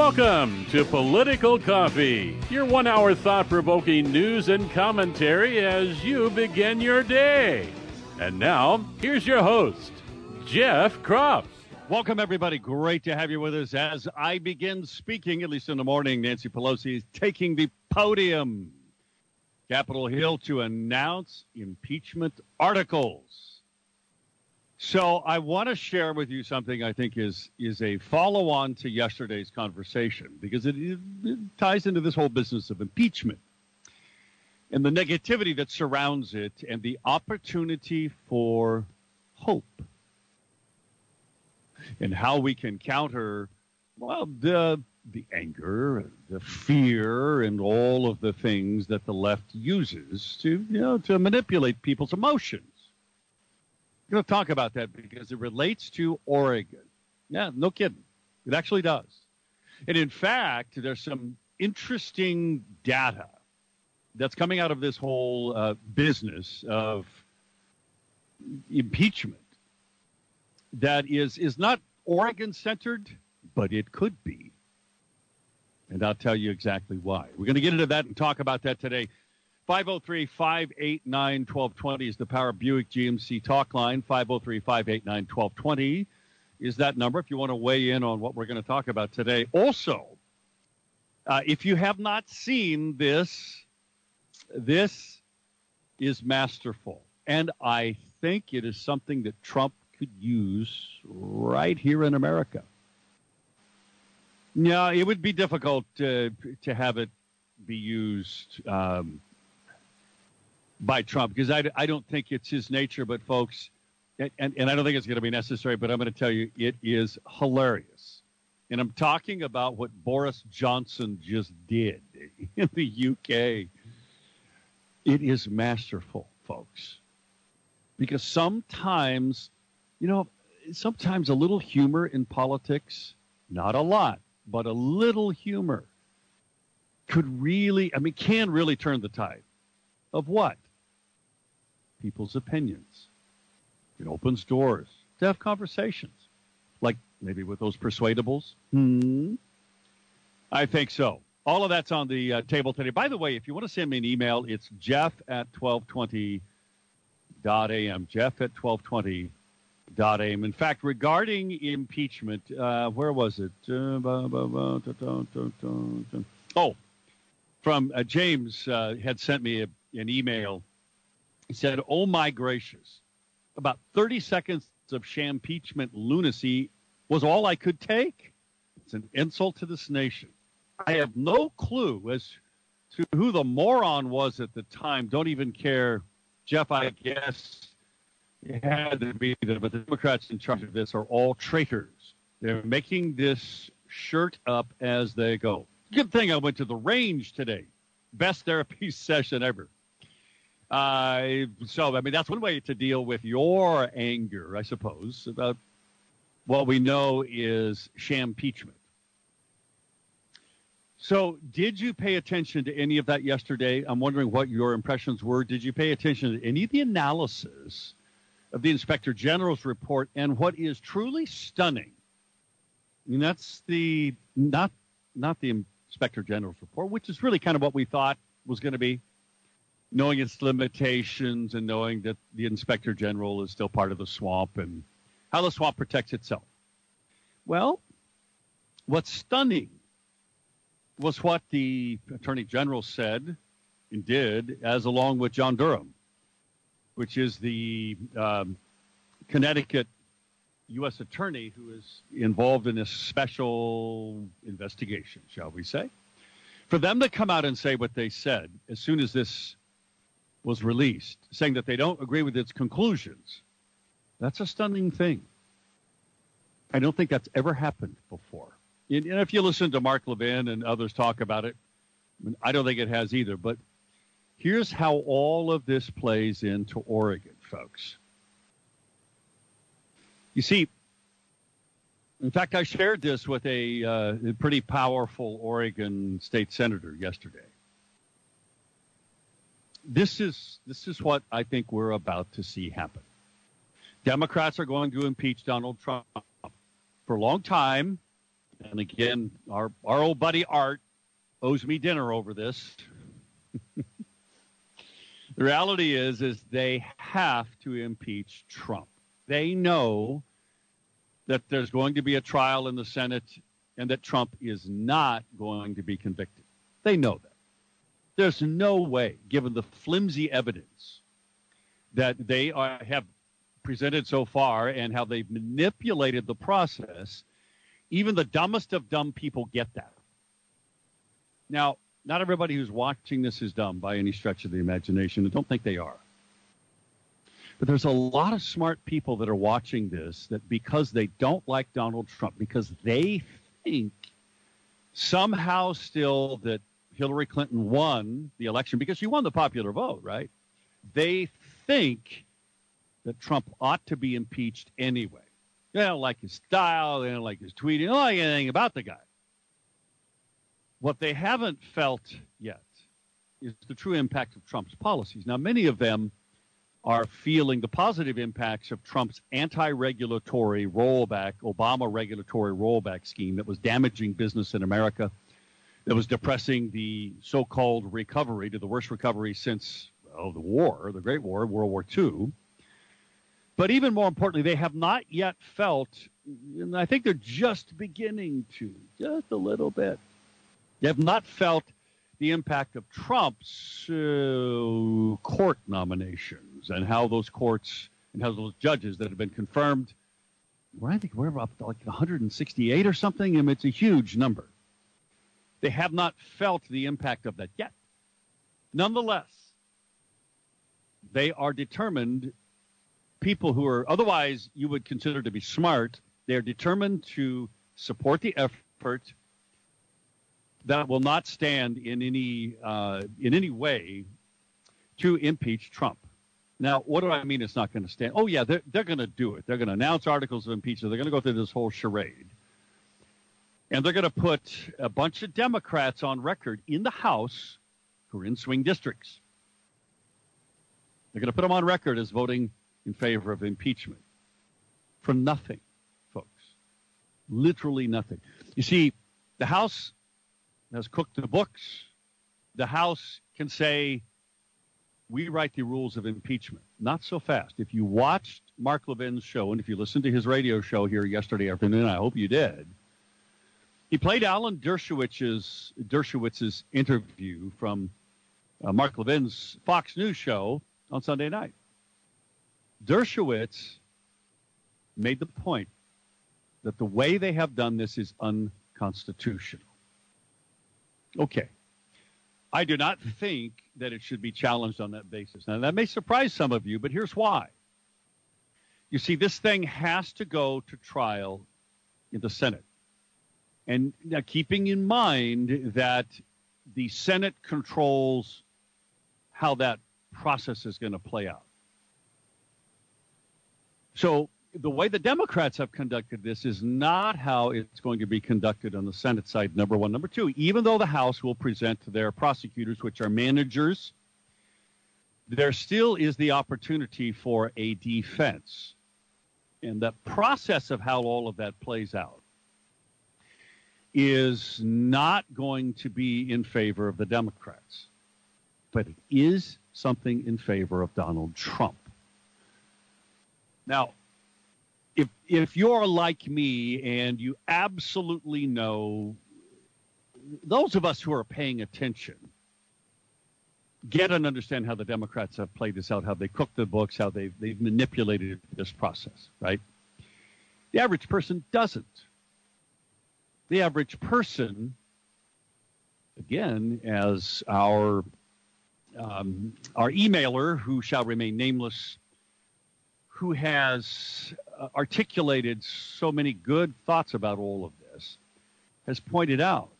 Welcome to Political Coffee, your 1 hour thought-provoking news and commentary as you begin your day. And now, here's your host, Jeff Kropf. Welcome, everybody. Great to have you with us. As I begin speaking, at least in the morning, Nancy Pelosi is taking the podium. Capitol Hill to announce impeachment articles. So I want to share with you something I think is a follow-on to yesterday's conversation, because it ties into this whole business of impeachment and the negativity that surrounds it and the opportunity for hope and how we can counter, well, the anger, the fear, and all of the things that the left uses to manipulate people's emotions. I'm going to talk about that because it relates to Oregon. Yeah, no kidding. It actually does. And in fact, there's some interesting data that's coming out of this whole business of impeachment that is not Oregon-centered, but it could be. And I'll tell you exactly why. We're going to get into that and talk about that today. 503-589-1220 is the Power Buick GMC talk line. 503-589-1220 is that number if you want to weigh in on what we're going to talk about today. Also, if you have not seen this is masterful. And I think it is something that Trump could use right here in America. Yeah, it would be difficult to have it be used by Trump, because I don't think it's his nature, but folks, and I don't think it's going to be necessary, but I'm going to tell you, it is hilarious. And I'm talking about what Boris Johnson just did in the UK. It is masterful, folks, because sometimes a little humor in politics, not a lot, but a little humor can really turn the tide of what? People's opinions. It opens doors to have conversations, like maybe with those persuadables. I think so. All of that's on the table today. By the way, if you want to send me an email, it's jeff@1220.am, jeff@1220.am. In fact, regarding impeachment, where was it? From James had sent me an email. He said, "Oh my gracious, about 30 seconds of shampeachment lunacy was all I could take. It's an insult to this nation. I have no clue as to who the moron was at the time. Don't even care. Jeff, I guess it had to be them, but the Democrats in charge of this are all traitors. They're making this shirt up as they go. Good thing I went to the range today. Best therapy session ever." That's one way to deal with your anger, I suppose, about what we know is shampeachment. So did you pay attention to any of that yesterday? I'm wondering what your impressions were. Did you pay attention to any of the analysis of the Inspector General's report? And what is truly stunning, and that's not the Inspector General's report, which is really kind of what we thought was going to be, knowing its limitations and knowing that the Inspector General is still part of the swamp and how the swamp protects itself. Well, what's stunning was what the Attorney General said and did, as along with John Durham, which is the Connecticut U.S. attorney who is involved in this special investigation, shall we say. For them to come out and say what they said as soon as this was released, saying that they don't agree with its conclusions, that's a stunning thing. I don't think that's ever happened before. And if you listen to Mark Levin and others talk about it, I don't think it has either. But here's how all of this plays into Oregon, folks. You see, in fact, I shared this with a pretty powerful Oregon state senator yesterday. This is what I think we're about to see happen. Democrats are going to impeach Donald Trump. For a long time, And again, our old buddy Art owes me dinner over this. The reality is they have to impeach Trump. They know that there's going to be a trial in the Senate and that Trump is not going to be convicted. They know that. There's no way, given the flimsy evidence that they have presented so far and how they've manipulated the process, even the dumbest of dumb people get that. Now, not everybody who's watching this is dumb by any stretch of the imagination. I don't think they are. But there's a lot of smart people that are watching this that because they don't like Donald Trump, because they think somehow still that Hillary Clinton won the election because she won the popular vote, right? They think that Trump ought to be impeached anyway. They don't like his style. They don't like his tweeting. They don't like anything about the guy. What they haven't felt yet is the true impact of Trump's policies. Now, many of them are feeling the positive impacts of Trump's anti-regulatory rollback, Obama regulatory rollback scheme that was damaging business in America, that was depressing the so-called recovery to the worst recovery since the war, the Great War, World War II. But even more importantly, they have not yet felt, and I think they're just beginning to, just a little bit, they have not felt the impact of Trump's court nominations and how those courts and how those judges that have been confirmed, I think we're up to like 168 or something. I mean, it's a huge number. They have not felt the impact of that yet. Nonetheless, they are determined, people who are otherwise you would consider to be smart, they are determined to support the effort that will not stand in any way to impeach Trump. Now, what do I mean it's not going to stand? Oh, yeah, they're going to do it. They're going to announce articles of impeachment. They're going to go through this whole charade. And they're going to put a bunch of Democrats on record in the House who are in swing districts. They're going to put them on record as voting in favor of impeachment for nothing, folks. Literally nothing. You see, the House has cooked the books. The House can say, we write the rules of impeachment. Not so fast. If you watched Mark Levin's show, and if you listened to his radio show here yesterday afternoon, I hope you did, he played Alan Dershowitz's interview from Mark Levin's Fox News show on Sunday night. Dershowitz made the point that the way they have done this is unconstitutional. Okay. I do not think that it should be challenged on that basis. Now, that may surprise some of you, but here's why. You see, this thing has to go to trial in the Senate. And now keeping in mind that the Senate controls how that process is going to play out. So the way the Democrats have conducted this is not how it's going to be conducted on the Senate side, number one. Number two, even though the House will present to their prosecutors, which are managers, there still is the opportunity for a defense. And the process of how all of that plays out is not going to be in favor of the Democrats, but it is something in favor of Donald Trump. Now, if you're like me and you absolutely know, those of us who are paying attention get and understand how the Democrats have played this out, how they cooked the books, how they've manipulated this process, right? The average person doesn't. The average person, again, as our emailer, who shall remain nameless, who has articulated so many good thoughts about all of this, has pointed out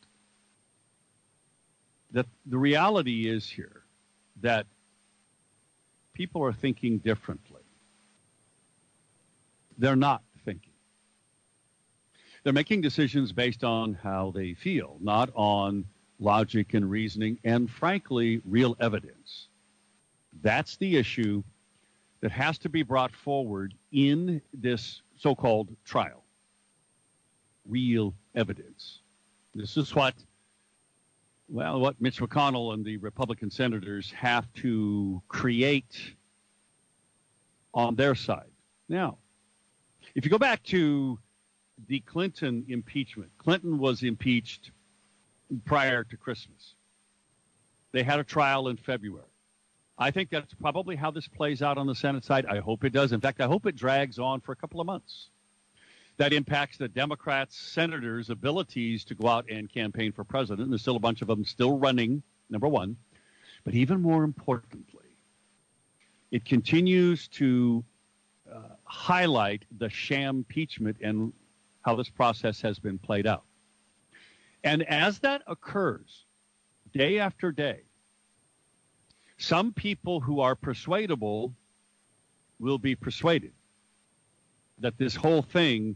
that the reality is here that people are thinking differently. They're not thinking. They're making decisions based on how they feel, not on logic and reasoning and, frankly, real evidence. That's the issue that has to be brought forward in this so-called trial. real evidence. This is what Mitch McConnell and the Republican senators have to create on their side. Now, if you go back to the Clinton impeachment, Clinton was impeached prior to Christmas. They had a trial in February. I think that's probably how this plays out on the Senate side. I hope it does. In fact, I hope it drags on for a couple of months. That impacts the Democrats' senators' abilities to go out and campaign for president. And there's still a bunch of them still running, number one. But even more importantly, it continues to highlight the sham impeachment and how this process has been played out. And as that occurs, day after day, some people who are persuadable will be persuaded that this whole thing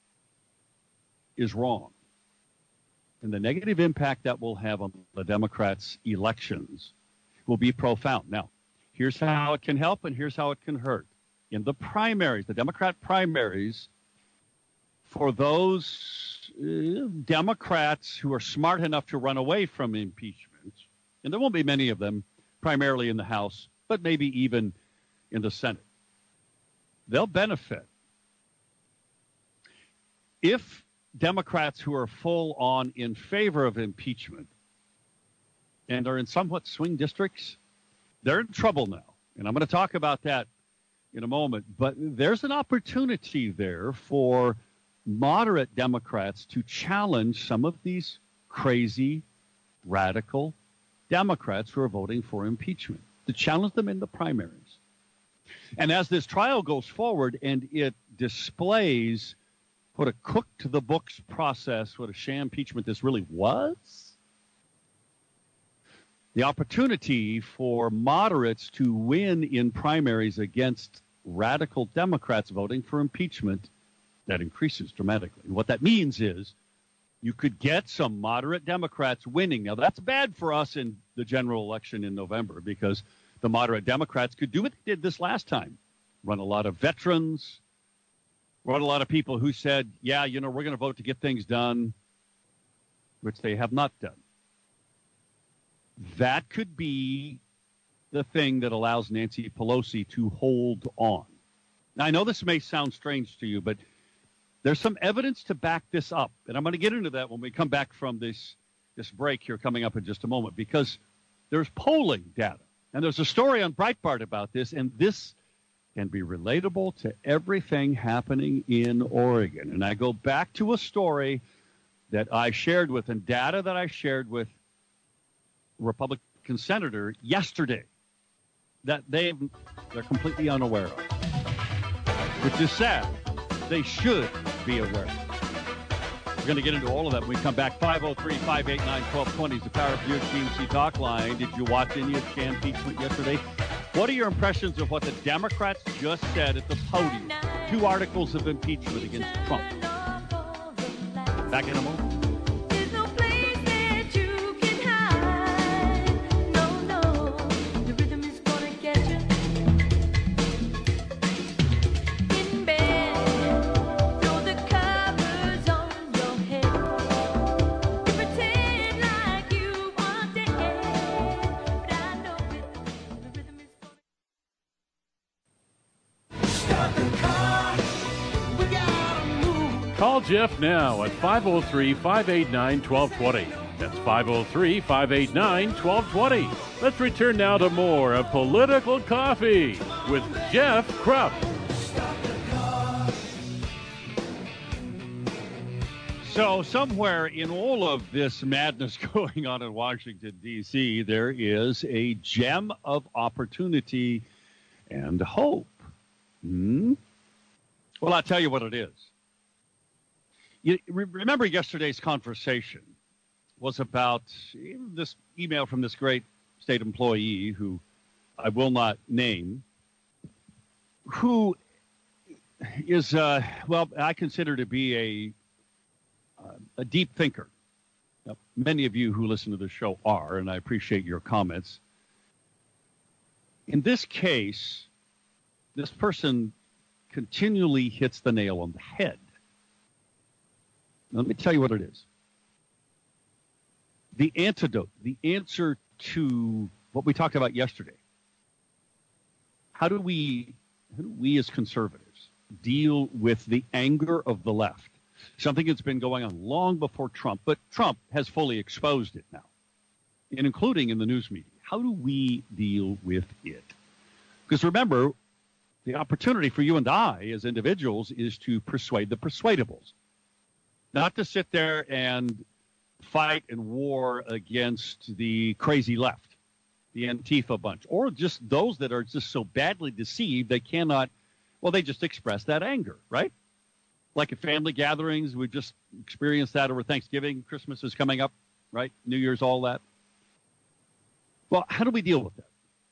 is wrong. And the negative impact that will have on the Democrats' elections will be profound. Now, here's how it can help and here's how it can hurt. In the primaries, the Democrat primaries, for those Democrats who are smart enough to run away from impeachment, and there won't be many of them, primarily in the House, but maybe even in the Senate, they'll benefit if Democrats who are full on in favor of impeachment and are in somewhat swing districts, they're in trouble now. And I'm going to talk about that in a moment. But there's an opportunity there for moderate Democrats to challenge some of these crazy, radical Democrats who are voting for impeachment, to challenge them in the primaries. And as this trial goes forward and it displays what a cooked-to-the-books process, what a sham impeachment this really was, the opportunity for moderates to win in primaries against radical Democrats voting for impeachment, that increases dramatically. And what that means is you could get some moderate Democrats winning. Now, that's bad for us in the general election in November because the moderate Democrats could do what they did this last time, run a lot of veterans, run a lot of people who said, yeah, we're going to vote to get things done, which they have not done. That could be the thing that allows Nancy Pelosi to hold on. Now, I know this may sound strange to you, but there's some evidence to back this up. And I'm going to get into that when we come back from this break here coming up in just a moment, because there's polling data. And there's a story on Breitbart about this, and this can be relatable to everything happening in Oregon. And I go back to a story that I shared with and data that I shared with a Republican senator yesterday that they're completely unaware of, which is sad. They should be aware. We're going to get into all of that when we come back. 503-589-1220 is the Power of GMC Talk line. Did you watch any of sham impeachment yesterday? What are your impressions of what the Democrats just said at the podium? 2 articles of impeachment against Trump. Back in a moment. Call Jeff now at 503-589-1220. That's 503-589-1220. Let's return now to more of Political Coffee with Jeff Krupp. So somewhere in all of this madness going on in Washington, D.C., there is a gem of opportunity and hope. Well, I'll tell you what it is. You remember yesterday's conversation was about this email from this great state employee who I will not name, who is, I consider to be a deep thinker. Now, many of you who listen to the show are, and I appreciate your comments. In this case, this person continually hits the nail on the head. Let me tell you what it is. The antidote, the answer to what we talked about yesterday. How do we as conservatives deal with the anger of the left? Something that's been going on long before Trump, but Trump has fully exposed it now, and including in the news media. How do we deal with it? Because remember, the opportunity for you and I as individuals is to persuade the persuadables, not to sit there and fight and war against the crazy left, the Antifa bunch, or just those that are just so badly deceived they cannot, well, they just express that anger, right? Like at family gatherings, we just experienced that over Thanksgiving. Christmas is coming up, right? New Year's, all that. Well, how do we deal with that?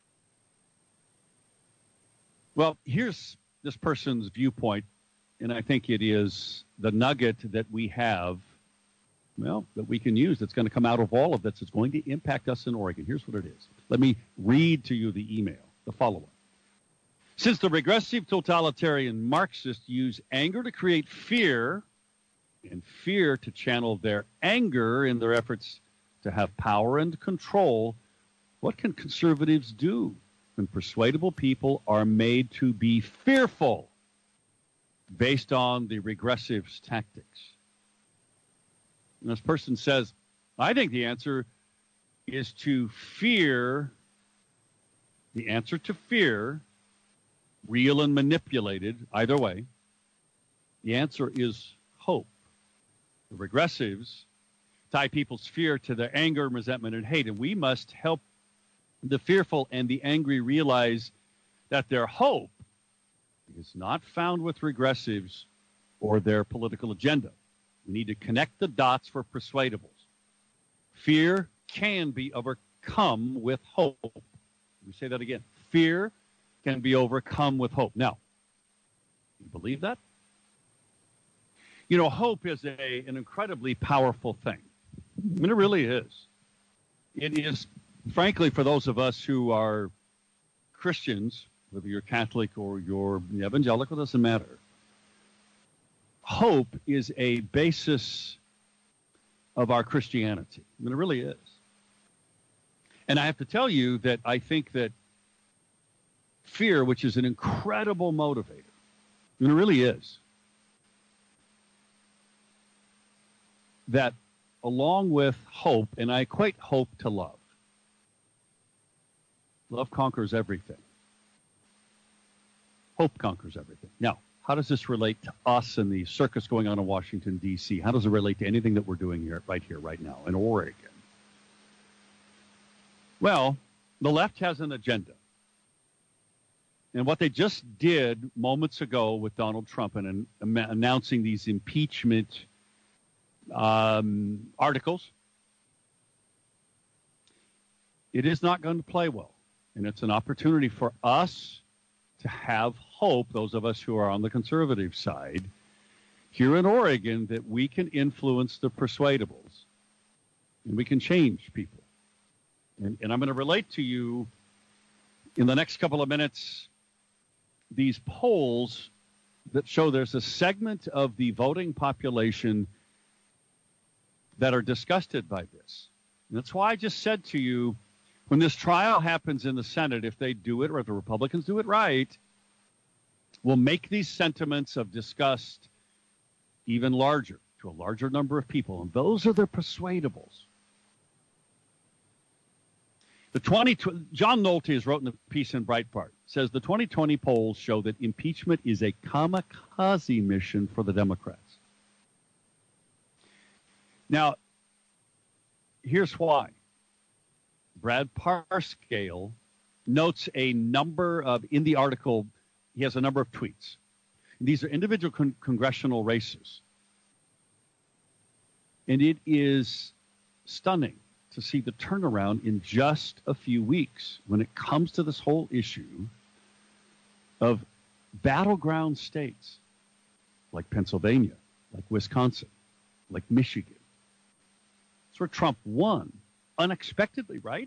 Well, here's this person's viewpoint, and I think it is the nugget that we have, well, that we can use that's going to come out of all of this. It's going to impact us in Oregon. Here's what it is. Let me read to you the email, the following. Since the regressive totalitarian Marxists use anger to create fear and fear to channel their anger in their efforts to have power and control, what can conservatives do when persuadable people are made to be fearful based on the regressive's tactics? And this person says, I think the answer is to fear, the answer to fear, real and manipulated, either way, the answer is hope. The regressives tie people's fear to their anger, resentment, and hate, and we must help the fearful and the angry realize that their hope is not found with regressives or their political agenda. We need to connect the dots for persuadables. Fear can be overcome with hope. Let me say that again. Fear can be overcome with hope. Now, you believe that? You know, hope is an incredibly powerful thing. I mean, it really is. It is, frankly, for those of us who are Christians, whether you're Catholic or you're evangelical, it doesn't matter. Hope is a basis of our Christianity. I mean, it really is. And I have to tell you that I think that fear, which is an incredible motivator, I mean, it really is, that along with hope, and I equate hope to love. Love conquers everything. Hope conquers everything. Now, how does this relate to us and the circus going on in Washington, D.C.? How does it relate to anything that we're doing here, right now, in Oregon? Well, the left has an agenda. And what they just did moments ago with Donald Trump and announcing these impeachment articles, it is not going to play well. And it's an opportunity for us to have hope, those of us who are on the conservative side, here in Oregon, that we can influence the persuadables and we can change people. And I'm going to relate to you in the next couple of minutes these polls that show there's a segment of the voting population that are disgusted by this. And that's why I just said to you, when this trial happens in the Senate, if they do it or if the Republicans do it right, we'll make these sentiments of disgust even larger, to a larger number of people. And those are the persuadables. John Nolte has written a piece in Breitbart, says the 2020 polls show that impeachment is a kamikaze mission for the Democrats. Now, here's why. Brad Parscale notes a number of, in the article, he has a number of tweets. And these are individual congressional races. And it is stunning to see the turnaround in just a few weeks when it comes to this whole issue of battleground states like Pennsylvania, like Wisconsin, like Michigan. It's where Trump won unexpectedly, right?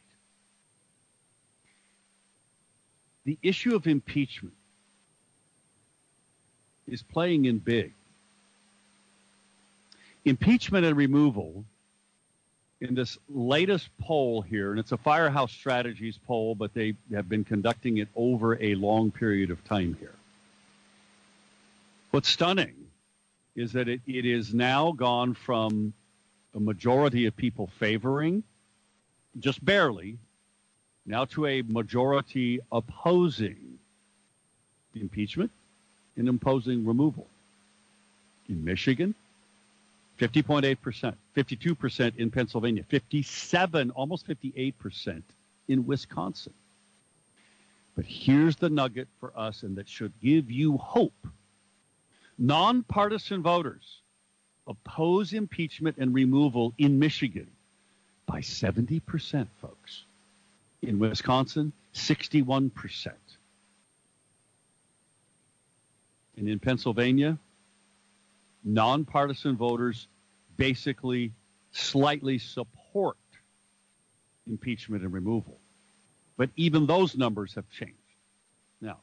The issue of impeachment is playing in big. Impeachment and removal in this latest poll here, and it's a Firehouse Strategies poll, but they have been conducting it over a long period of time here. What's stunning is that it is now gone from a majority of people favoring, just barely, now to a majority opposing impeachment and opposing removal. In Michigan, 50.8%, 52% in Pennsylvania, 57, almost 58% in Wisconsin. But here's the nugget for us, and that should give you hope. Nonpartisan voters oppose impeachment and removal in Michigan by 70%, folks. In Wisconsin, 61%. And in Pennsylvania, nonpartisan voters basically slightly support impeachment and removal. But even those numbers have changed. Now,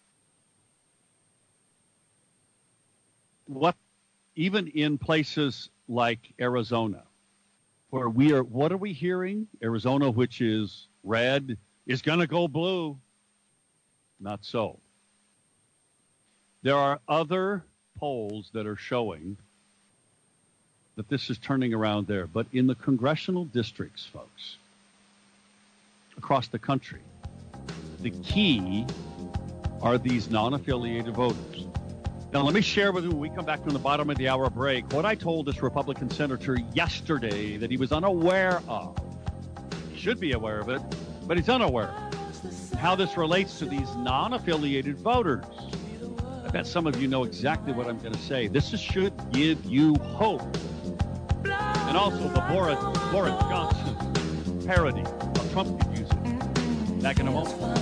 even in places like Arizona, where what are we hearing? Arizona, which is red, is going to go blue. Not so. There are other polls that are showing that this is turning around there. But in the congressional districts, folks, across the country, the key are these non-affiliated voters. Now, let me share with you, when we come back from the bottom of the hour break, what I told this Republican senator yesterday that he was unaware of. He should be aware of it, but he's unaware of it. How this relates to these non-affiliated voters. I bet some of you know exactly what I'm going to say. This should give you hope. And also the Boris Johnson parody of Trump music. Back in a moment.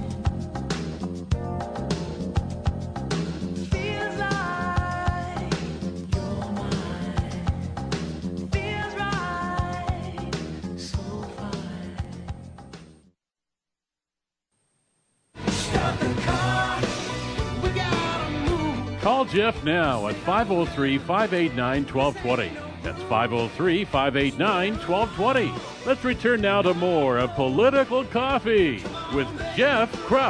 Call Jeff now at 503-589-1220. That's 503-589-1220. Let's return now to more of Political Coffee with Jeff Krupp.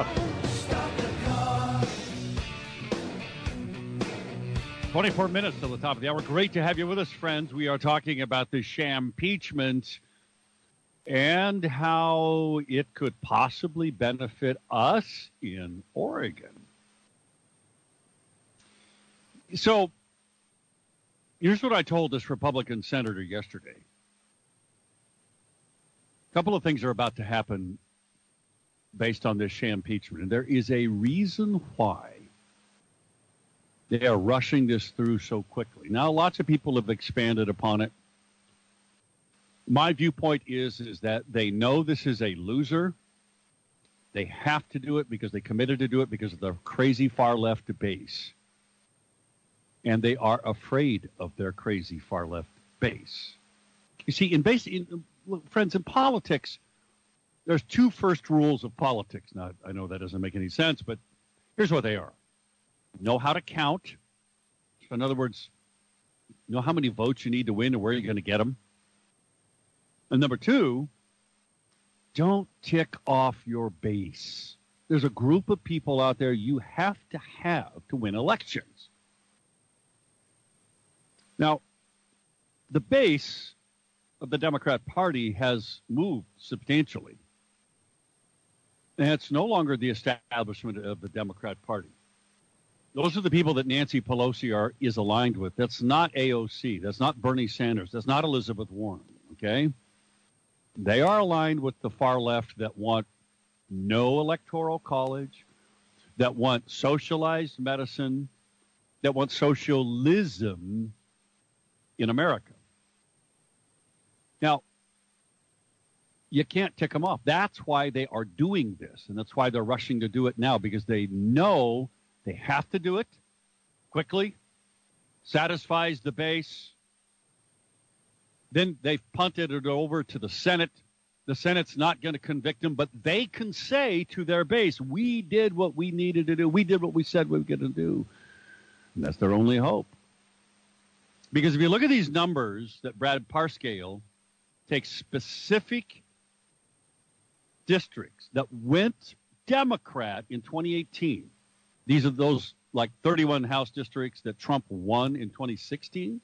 24 minutes till the top of the hour. Great to have you with us, friends. We are talking about the impeachment and how it could possibly benefit us in Oregon. So here's what I told this Republican senator yesterday. A couple of things are about to happen based on this impeachment, and there is a reason why they are rushing this through so quickly. Now, lots of people have expanded upon it. My viewpoint is that they know this is a loser. They have to do it because they committed to do it because of the crazy far-left base. And they are afraid of their crazy far-left base. You see, friends, in politics, there's two first rules of politics. Now, I know that doesn't make any sense, but here's what they are. Know how to count. So in other words, know how many votes you need to win and where you're going to get them. And number two, don't tick off your base. There's a group of people out there you have to win elections. Now, the base of the Democrat Party has moved substantially. And it's no longer the establishment of the Democrat Party. Those are the people that Nancy Pelosi is aligned with. That's not AOC. That's not Bernie Sanders. That's not Elizabeth Warren, okay? They are aligned with the far left that want no electoral college, that want socialized medicine, that want socialism in America. Now, you can't tick them off. That's why they are doing this, and that's why they're rushing to do it now, because they know they have to do it quickly, satisfies the base. Then they've punted it over to the Senate. The Senate's not going to convict them, but they can say to their base, we did what we needed to do. We did what we said we were going to do. And that's their only hope. Because if you look at these numbers that Brad Parscale takes specific districts that went Democrat in 2018, these are those like 31 House districts that Trump won in 2016.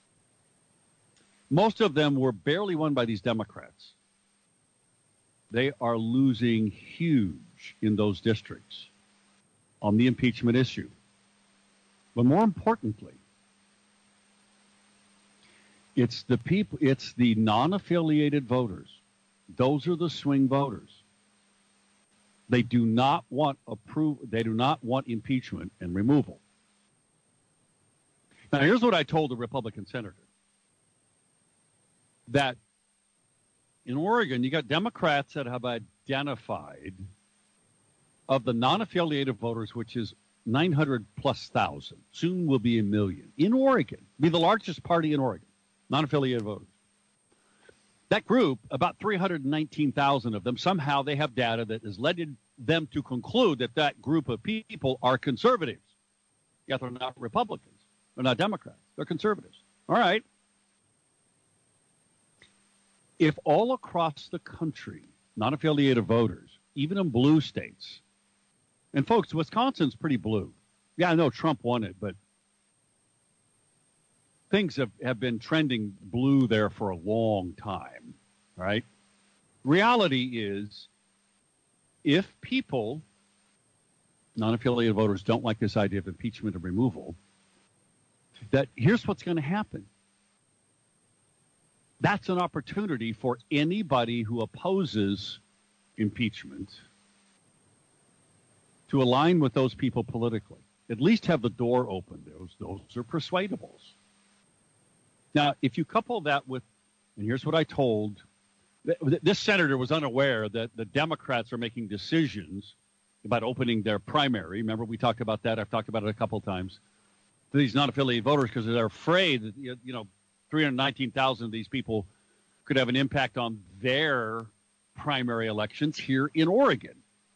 Most of them were barely won by these Democrats. They are losing huge in those districts on the impeachment issue. But more importantly, it's the people, it's the non-affiliated voters. Those are the swing voters. They do not want they do not want impeachment and removal. Now, here's what I told the Republican senator. That in Oregon, you got Democrats that have identified of the non-affiliated voters, which is 900 plus thousand, soon will be 1 million. In Oregon, be the largest party in Oregon, non-affiliated voters. That group, about 319,000 of them, somehow they have data that has led them to conclude that that group of people are conservatives. Yet they're not Republicans. They're not Democrats. They're conservatives. All right. If all across the country, non-affiliated voters, even in blue states, and folks, Wisconsin's pretty blue. Yeah, I know Trump won it, but things have been trending blue there for a long time, right? Reality is, if people, non-affiliated voters, don't like this idea of impeachment and removal, that here's what's going to happen. That's an opportunity for anybody who opposes impeachment to align with those people politically. At least have the door open. Those are persuadables. Now, if you couple that with, and here's what I told, this senator was unaware that the Democrats are making decisions about opening their primary. Remember, we talked about that. I've talked about it a couple of times. These non-affiliated voters, because they're afraid that, 319,000 of these people could have an impact on their primary elections here in Oregon.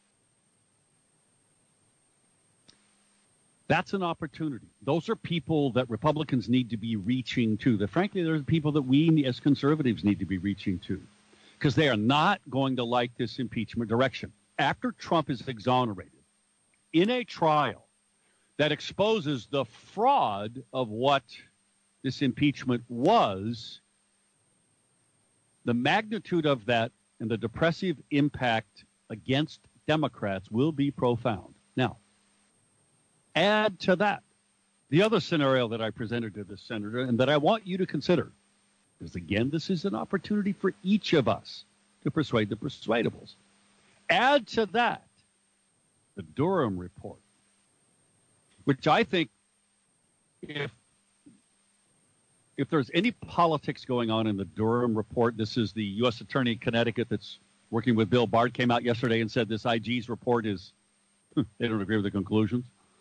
That's an opportunity. Those are people that Republicans need to be reaching to. That frankly, they're the people that we as conservatives need to be reaching to, because they are not going to like this impeachment direction. After Trump is exonerated in a trial that exposes the fraud of what this impeachment was, the magnitude of that and the depressive impact against Democrats will be profound. Now, add to that the other scenario that I presented to this senator and that I want you to consider, because again, this is an opportunity for each of us to persuade the persuadables. Add to that the Durham report, which I think if there's any politics going on in the Durham report, this is the U.S. Attorney in Connecticut that's working with Bill Barr, came out yesterday and said this IG's report is, they don't agree with the conclusions.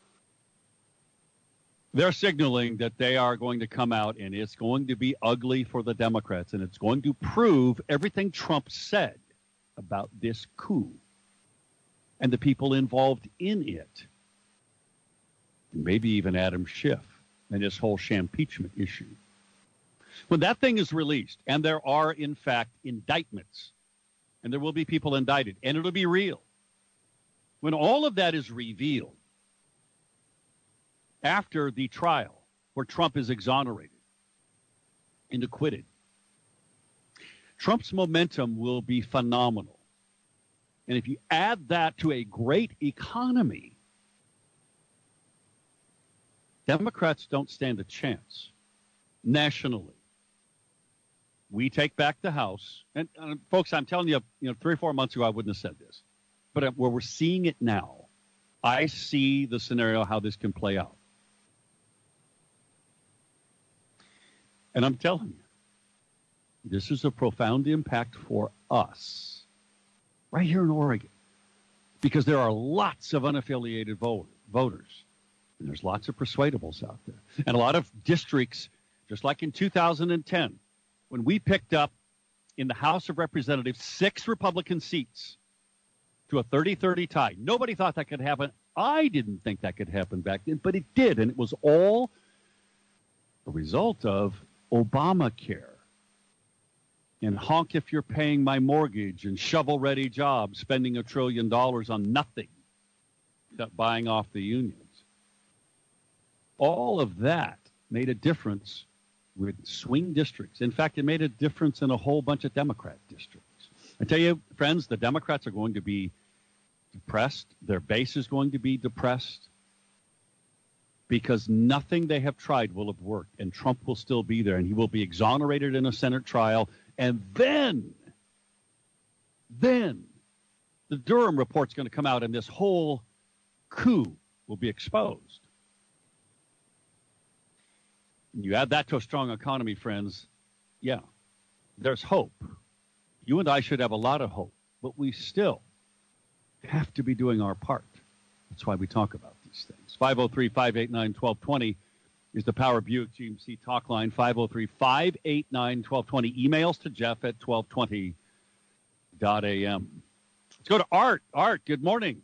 They're signaling that they are going to come out and it's going to be ugly for the Democrats, and it's going to prove everything Trump said about this coup and the people involved in it. And maybe even Adam Schiff and this whole impeachment issue. When that thing is released, and there are, in fact, indictments, and there will be people indicted, and it'll be real. When all of that is revealed, after the trial where Trump is exonerated and acquitted, Trump's momentum will be phenomenal. And if you add that to a great economy, Democrats don't stand a chance nationally. We take back the House. And folks, I'm telling you, 3 or 4 months ago, I wouldn't have said this. But where we're seeing it now, I see the scenario how this can play out. And I'm telling you, this is a profound impact for us right here in Oregon, because there are lots of unaffiliated voters, and there's lots of persuadables out there, and a lot of districts, just like in 2010, when we picked up in the House of Representatives 6 Republican seats to a 30-30 tie. Nobody thought that could happen. I didn't think that could happen back then, but it did, and it was all a result of Obamacare. And honk if you're paying my mortgage and shovel-ready jobs, spending $1 trillion on nothing except buying off the unions. All of that made a difference with swing districts. In fact, it made a difference in a whole bunch of Democrat districts. I tell you, friends, the Democrats are going to be depressed. Their base is going to be depressed because nothing they have tried will have worked, and Trump will still be there, and he will be exonerated in a Senate trial. And then the Durham report's going to come out, and this whole coup will be exposed. And you add that to a strong economy, friends, yeah, there's hope. You and I should have a lot of hope, but we still have to be doing our part. That's why we talk about these things. 503-589-1220 is the Power Buick GMC talk line. 503-589-1220. Emails to Jeff at 1220.am. Let's go to Art. Art, good morning.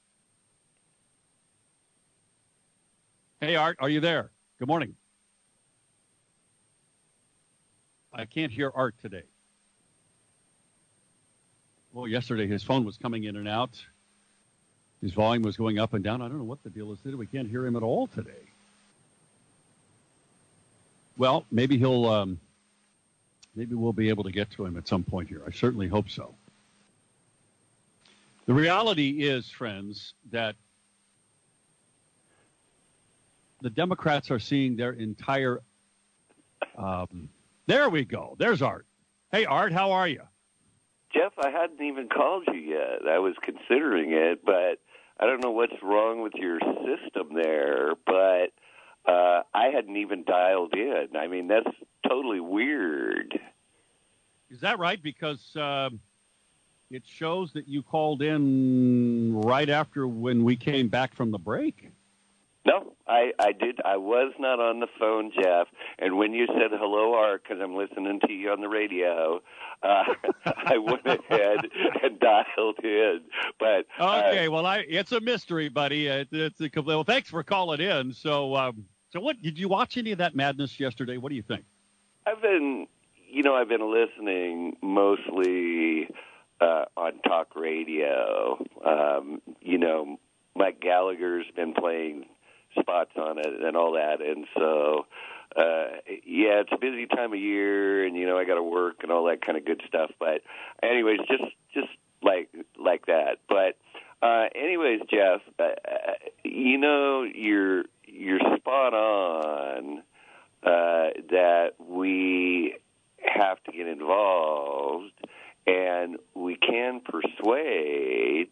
Hey, Art, are you there? Good morning. I can't hear Art today. Well, yesterday his phone was coming in and out. His volume was going up and down. I don't know what the deal is today. We can't hear him at all today. Well, maybe maybe we'll be able to get to him at some point here. I certainly hope so. The reality is, friends, that the Democrats are seeing their entire there we go. There's Art. Hey, Art, how are you? Jeff, I hadn't even called you yet. I was considering it, but I don't know what's wrong with your system there, but I hadn't even dialed in. I mean, that's totally weird. Is that right? Because it shows that you called in right after when we came back from the break. No, I did. I was not on the phone, Jeff. And when you said hello, Art, because I'm listening to you on the radio, I went ahead and dialed in. But okay, well, it's a mystery, buddy. Well, thanks for calling in. So what did you watch any of that madness yesterday? What do you think? I've been listening mostly on talk radio. Mike Gallagher's been playing spots on it and all that, and so it's a busy time of year, and I got to work and all that kind of good stuff. But anyways, just like that. But anyways, Jeff, you're spot on that we have to get involved, and we can persuade.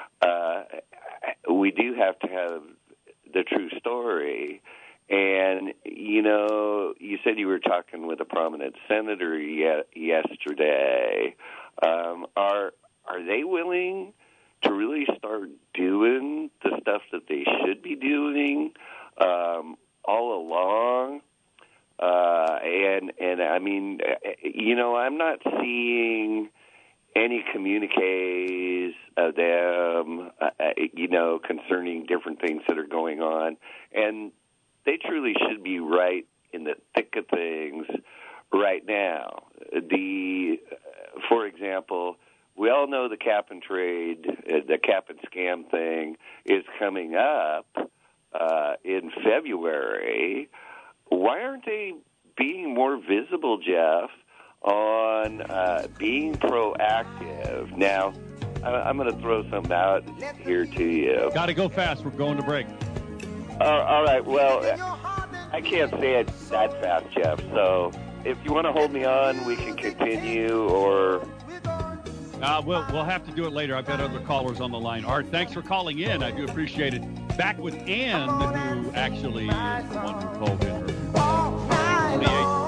We do have to have the true story. And, you said you were talking with a prominent senator yesterday. Are they willing to really start doing the stuff that they should be doing all along? And I mean, I'm not seeing any communiques of them, concerning different things that are going on. And they truly should be right in the thick of things right now. For example, we all know the cap and trade, the cap and scam thing is coming up in February. Why aren't they being more visible, Jeff, on being proactive? Now, I'm going to throw something out here to you. Got to go fast. We're going to break. All right. Well, I can't say it that fast, Jeff. So if you want to hold me on, we can continue, or... We'll have to do it later. I've got other callers on the line. Art, thanks for calling in. I do appreciate it. Back with Ann, who actually is the one who called in her. 28.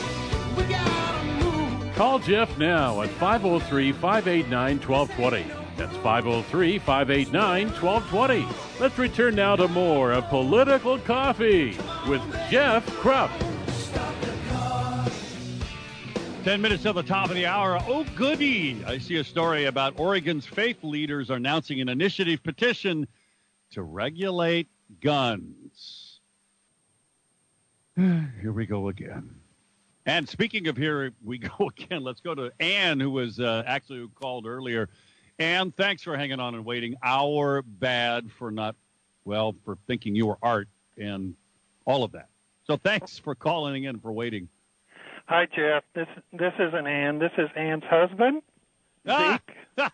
Call Jeff now at 503-589-1220. That's 503-589-1220. Let's return now to more of Political Coffee with Jeff Krupp. 10 minutes till the top of the hour. Oh, goody. I see a story about Oregon's faith leaders are announcing an initiative petition to regulate guns. Here we go again. And speaking of here we go again, let's go to Ann, who was who called earlier. Ann, thanks for hanging on and waiting. Our bad for for thinking you were Art and all of that. So thanks for calling in, for waiting. Hi, Jeff. This isn't Ann. This is Ann's husband, Zeke. Well,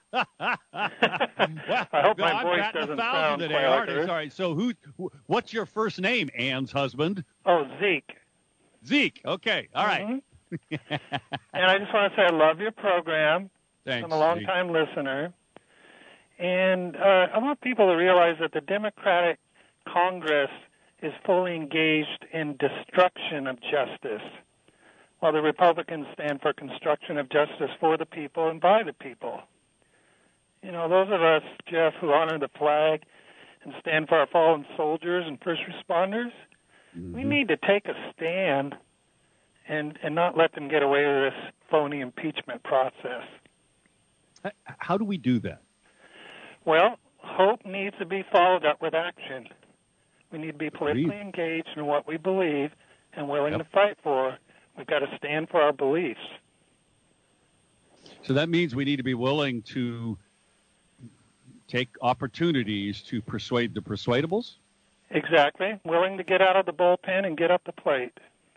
I hope my voice doesn't sound today. quite like hers. Sorry. So what's your first name, Ann's husband? Oh, Zeke. Zeke. Okay. All right. And I just want to say I love your program. Thanks, I'm a long-time listener. And I want people to realize that the Democratic Congress is fully engaged in destruction of justice, while the Republicans stand for construction of justice for the people and by the people. You know, those of us, Jeff, who honor the flag and stand for our fallen soldiers and first responders, we need to take a stand and not let them get away with this phony impeachment process. How do we do that? Well, hope needs to be followed up with action. We need to be politically engaged in what we believe and willing to fight for. We've got to stand for our beliefs. So that means we need to be willing to take opportunities to persuade the persuadables? Exactly. Willing to get out of the bullpen and get up the plate.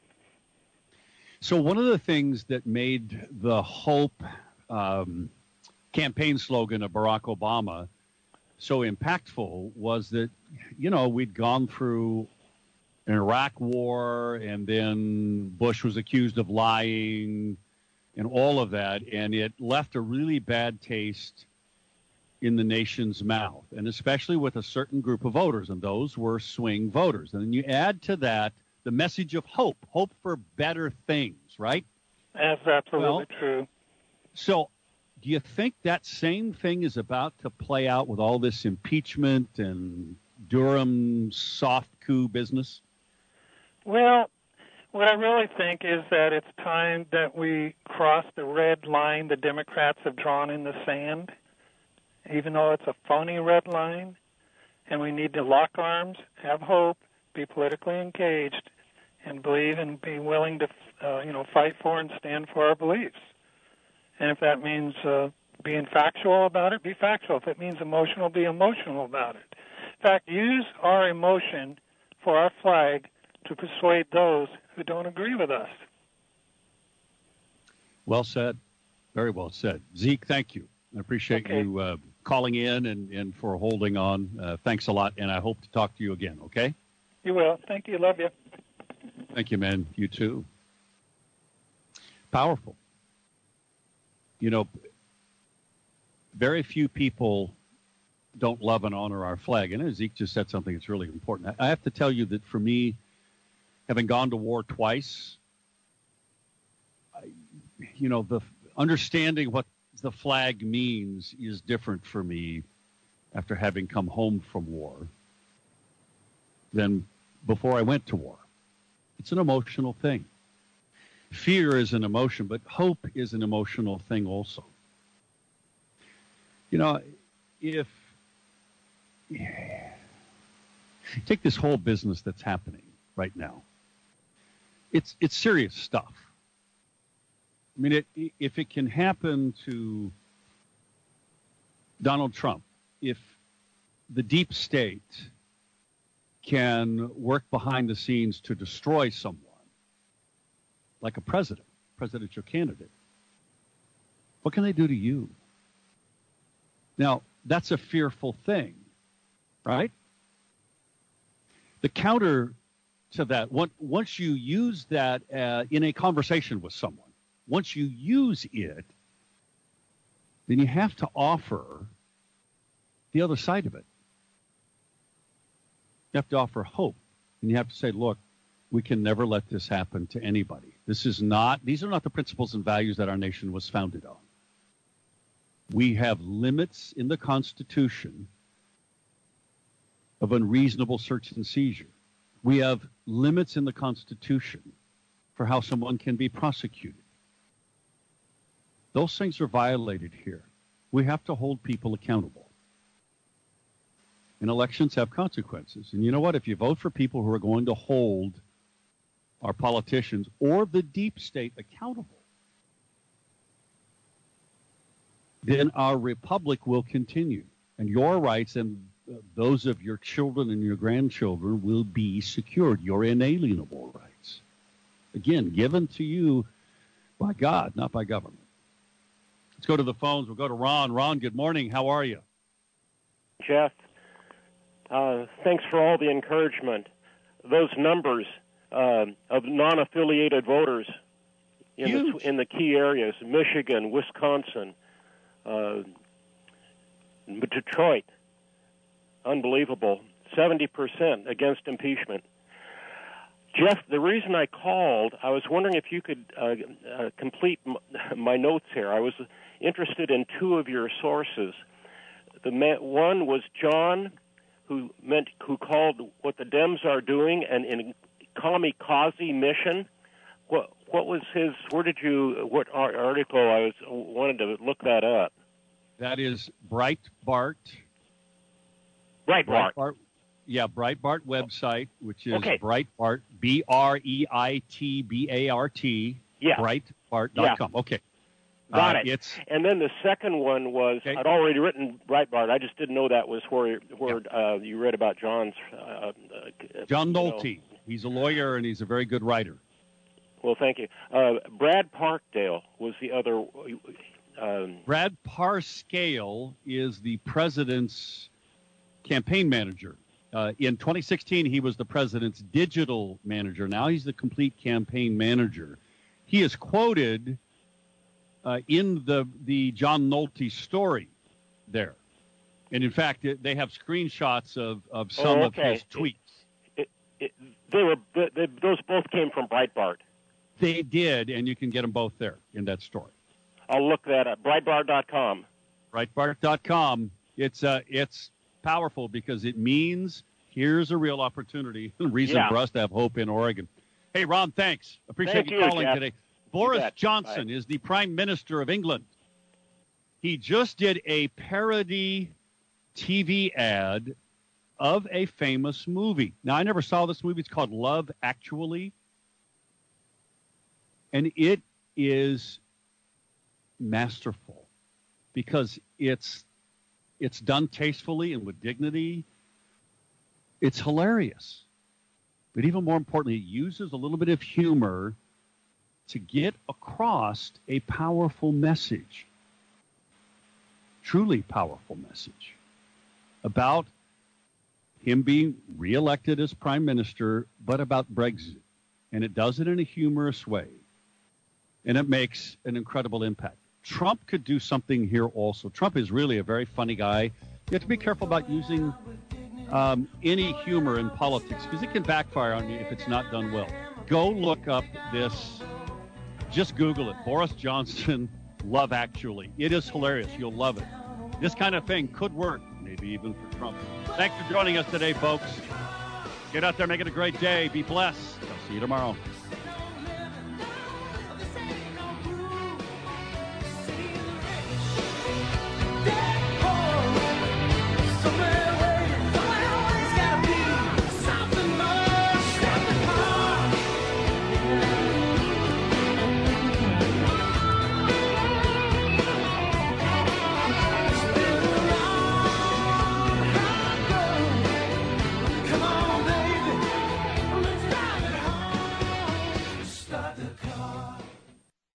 So one of the things that made the Hope campaign slogan of Barack Obama so impactful was that, we'd gone through an Iraq war, and then Bush was accused of lying and all of that, and it left a really bad taste in the nation's mouth, and especially with a certain group of voters, and those were swing voters. And then you add to that the message of hope for better things, right? That's absolutely true. So do you think that same thing is about to play out with all this impeachment and Durham soft coup business? Well, what I really think is that it's time that we cross the red line the Democrats have drawn in the sand, even though it's a phony red line, and we need to lock arms, have hope, be politically engaged, and believe and be willing to, fight for and stand for our beliefs. And if that means being factual about it, be factual. If it means emotional, be emotional about it. In fact, use our emotion for our flag to persuade those who don't agree with us. Well said. Very well said. Zeke, thank you. I appreciate you calling in and for holding on. Thanks a lot, and I hope to talk to you again, okay? You will. Thank you. Love you. Thank you, man. You too. Powerful. Very few people don't love and honor our flag. And Zeke just said something that's really important. I have to tell you that for me, having gone to war twice, the understanding what the flag means is different for me after having come home from war than before I went to war. It's an emotional thing. Fear is an emotion, but hope is an emotional thing also. If take this whole business that's happening right now, it's serious stuff. I mean, if it can happen to Donald Trump, if the deep state can work behind the scenes to destroy someone, like a presidential candidate, what can they do to you? Now, that's a fearful thing, right? The counter to that, once you use that in a conversation with someone, once you use it, then you have to offer the other side of it. You have to offer hope. And you have to say, look, we can never let this happen to anybody. These are not the principles and values that our nation was founded on. We have limits in the Constitution of unreasonable search and seizure. We have limits in the Constitution for how someone can be prosecuted. Those things are violated here. We have to hold people accountable. And elections have consequences. And you know what? If you vote for people who are going to hold our politicians or the deep state accountable, then our republic will continue. And your rights and those of your children and your grandchildren will be secured. Your inalienable rights. Again, given to you by God, not by government. Let's go to the phones. We'll go to Ron. Ron, good morning. How are you? Jeff, thanks for all the encouragement. Those numbers of non-affiliated voters in the key areas, Michigan, Wisconsin, Detroit, unbelievable, 70% against impeachment. Jeff, the reason I called, I was wondering if you could complete my notes here. I was interested in two of your sources. One was John, who called what the Dems are doing an kamikaze mission. What was his? What article? I wanted to look that up. That is Breitbart. Breitbart. Yeah, Breitbart website, which is okay. Breitbart, Breitbart. Yeah. Breitbart.com. Yeah. Okay. Got it. And then the second one was, I'd already written Breitbart. I just didn't know that was where you read about John's. John Nolte. He's a lawyer, and he's a very good writer. Well, thank you. Brad Parkdale was the other. Brad Parscale is the president's campaign manager. In 2016, he was the president's digital manager. Now he's the complete campaign manager. He is quoted in the John Nolte story there. And in fact, they have screenshots of some of his tweets. Those both came from Breitbart. They did, and you can get them both there in that story. I'll look that up. Breitbart.com. Breitbart.com. It's powerful because it means here's a real opportunity and reason for us to have hope in Oregon. Hey, Ron, thanks. Appreciate you calling today. Boris Johnson is the Prime Minister of England. He just did a parody TV ad of a famous movie. Now, I never saw this movie. It's called Love Actually. And it is masterful because it's done tastefully and with dignity. It's hilarious. But even more importantly, it uses a little bit of humor to get across a powerful message, truly powerful message, about him being reelected as prime minister, but about Brexit. And it does it in a humorous way. And it makes an incredible impact. Trump could do something here also. Trump is really a very funny guy. You have to be careful about using any humor in politics because it can backfire on you if it's not done well. Go look up this. Just Google it. Boris Johnson, Love Actually. It is hilarious. You'll love it. This kind of thing could work, maybe even for Trump. Thanks for joining us today, folks. Get out there, make it a great day. Be blessed. I'll see you tomorrow.